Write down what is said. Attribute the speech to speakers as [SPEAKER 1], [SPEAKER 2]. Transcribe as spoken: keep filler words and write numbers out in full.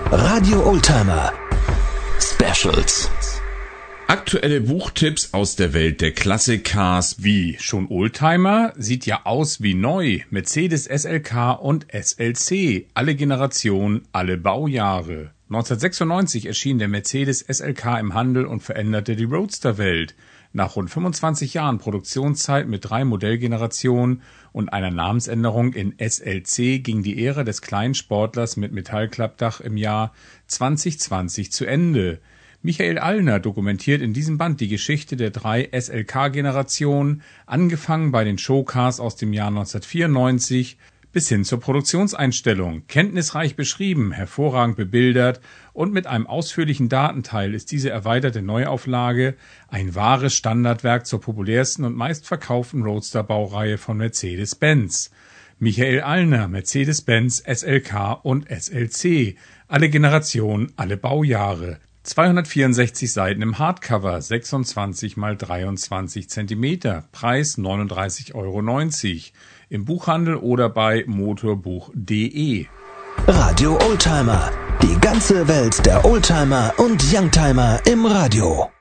[SPEAKER 1] Radio Oldtimer Specials.
[SPEAKER 2] Aktuelle Buchtipps aus der Welt der Classic-Cars. Wie schon Oldtimer? Sieht ja aus wie neu. Mercedes S L K und S L C. Alle Generationen, alle Baujahre. neunzehnhundertsechsundneunzig erschien der Mercedes S L K im Handel und veränderte die Roadster-Welt. Nach rund fünfundzwanzig Jahren Produktionszeit mit drei Modellgenerationen und einer Namensänderung in S L C ging die Ära des kleinen Sportlers mit Metallklappdach im Jahr zwanzig zwanzig zu Ende. Michael Allner dokumentiert in diesem Band die Geschichte der drei S L K-Generationen, angefangen bei den Showcars aus dem Jahr neunzehnhundertvierundneunzig bis hin zur Produktionseinstellung. Kenntnisreich beschrieben, hervorragend bebildert und mit einem ausführlichen Datenteil ist diese erweiterte Neuauflage ein wahres Standardwerk zur populärsten und meistverkauften Roadster-Baureihe von Mercedes-Benz. Michael Allner, Mercedes-Benz, S L K und S L C. Alle Generationen, alle Baujahre. zweihundertvierundsechzig Seiten im Hardcover, sechsundzwanzig mal dreiundzwanzig Zentimeter, Preis neununddreißig Euro neunzig, im Buchhandel oder bei motorbuch punkt de.
[SPEAKER 1] Radio Oldtimer, die ganze Welt der Oldtimer und Youngtimer im Radio.